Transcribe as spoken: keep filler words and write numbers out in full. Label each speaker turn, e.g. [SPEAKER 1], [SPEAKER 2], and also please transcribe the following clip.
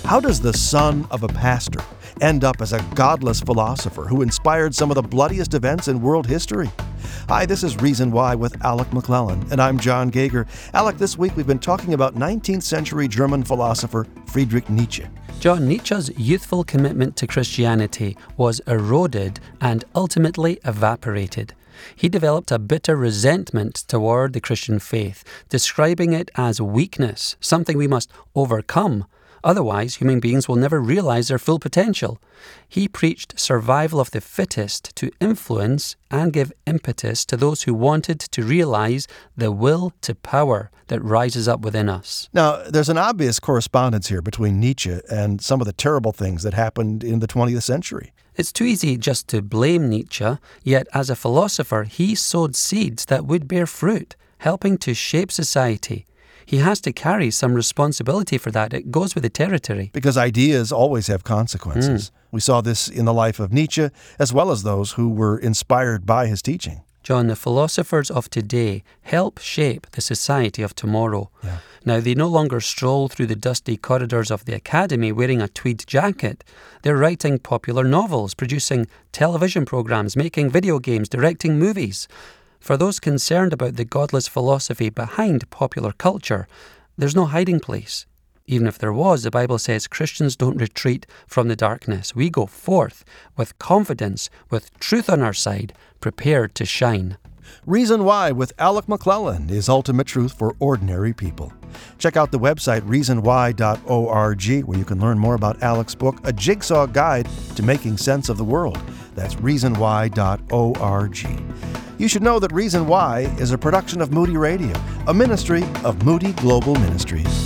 [SPEAKER 1] How does the son of a pastor end up as a godless philosopher who inspired some of the bloodiest events in world history? Hi, this is Reason Why with Alec McClellan, and I'm John Gager. Alec, this week we've been talking about nineteenth century German philosopher Friedrich Nietzsche.
[SPEAKER 2] John, Nietzsche's youthful commitment to Christianity was eroded and ultimately evaporated. He developed a bitter resentment toward the Christian faith, describing it as weakness, something we must overcome. Otherwise, human beings will never realize their full potential. He preached survival of the fittest to influence and give impetus to those who wanted to realize the will to power that rises up within us.
[SPEAKER 1] Now, there's an obvious correspondence here between Nietzsche and some of the terrible things that happened in the twentieth century.
[SPEAKER 2] It's too easy just to blame Nietzsche, yet as a philosopher, he sowed seeds that would bear fruit, helping to shape society. He has to carry some responsibility for that. It goes with the territory.
[SPEAKER 1] Because ideas always have consequences. Mm. We saw this in the life of Nietzsche, as well as those who were inspired by his teaching.
[SPEAKER 2] John, the philosophers of today help shape the society of tomorrow.
[SPEAKER 1] Yeah.
[SPEAKER 2] Now, they no longer stroll through the dusty corridors of the academy wearing a tweed jacket. They're writing popular novels, producing television programs, making video games, directing movies. For those concerned about the godless philosophy behind popular culture, there's no hiding place. Even if there was, the Bible says Christians don't retreat from the darkness. We go forth with confidence, with truth on our side, prepared to shine.
[SPEAKER 1] Reason Why with Alec McClellan is ultimate truth for ordinary people. Check out the website reason why dot org, where you can learn more about Alec's book, A Jigsaw Guide to Making Sense of the World. That's reason why dot org. You should know that Reason Why is a production of Moody Radio, a ministry of Moody Global Ministries.